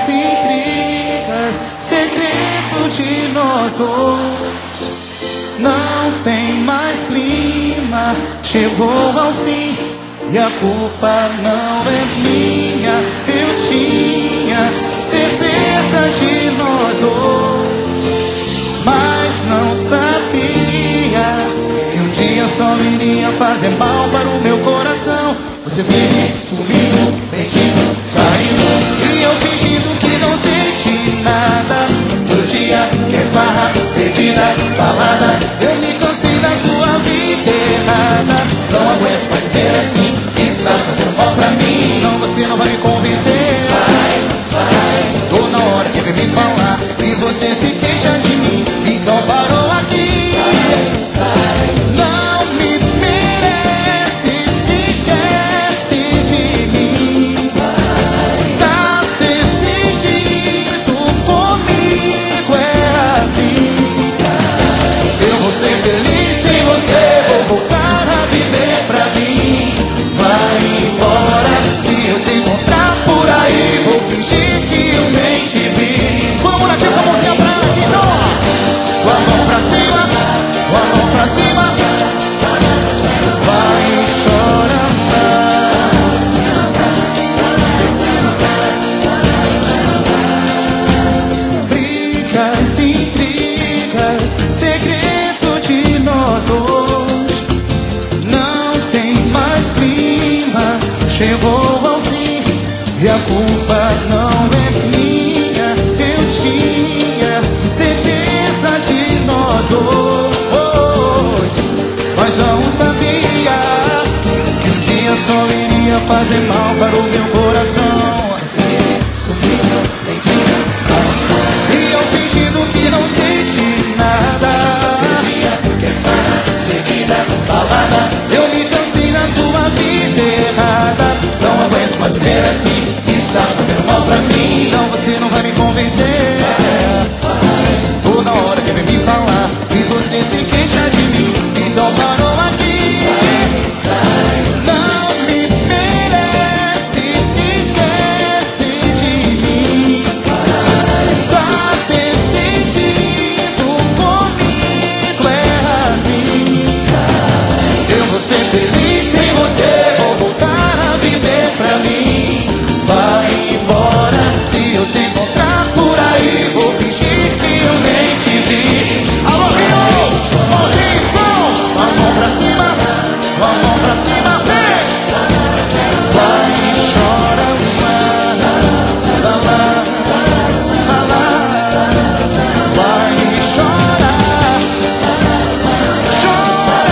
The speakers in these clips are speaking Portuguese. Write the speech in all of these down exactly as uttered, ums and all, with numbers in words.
brigas, intrigas, segredo de nós dois. Não tem mais clima, chegou ao fim e a culpa não é minha. Eu tinha certeza de nós dois, mas não sabia que um dia só iria fazer mal para o meu coração. Você veio sumindo, mentindo, saindo, e eu fingindo que não senti nada. Todo dia quer farra, bebida, balada. Eu me cansei da sua vida errada. Não aguento mais viver assim, isso tá fazendo mal pra mim. Não, você não vai me convencer. Vai, vai. Tô na hora que vem me falar e você se queixa de mim. Então parou aqui. Sai, sai. Não me merece, esquece de mim. Vai. Tá decidido comigo, é assim. Sai. Eu vou ser feliz sem você, vou voltar a viver pra mim. Vai embora, se eu te encontrar por aí, vou fingir que eu nem te vi. Vamos aqui com a mãozinha pra aqui, então ó. Com a mão pra cima, com a mão pra cima. Vai e chora mais. Brigas, intrigas, segredo de nós dois. Não tem mais clima, chegou ao fim e a culpa não é minha. Eu tinha certeza de nós dois, mas não sabia que um dia só iria fazer mal para o meu coração. Sumiu, mentira, saiu, e eu fingindo que não senti nada. Aquele dia que é farra, bebida, balada. Eu me cansei na sua vida errada. Não aguento mais viver assim, isso tá fazendo mal pra mim. Não, você não vai me convencer. Tô na hora que vem me falar e você se queixa de mim. Então parou aqui. Não me merece, esquece de mim. Tá decidido comigo, é assim. Eu vou ser feliz sem você, vou voltar a viver pra mim. Vai embora, se eu te encontrar por aí, vou fingir que eu nem te vi. Alô, Rio! Mãozinho, com a mão pra cima, com a mão pra cima, vem! Vai e chora mais, lá, lá, lá, lá. Vai e chora, chora.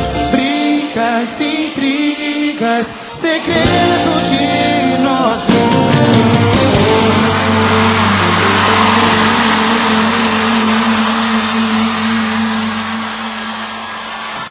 Brigas, intrigas, segredo de nós dois.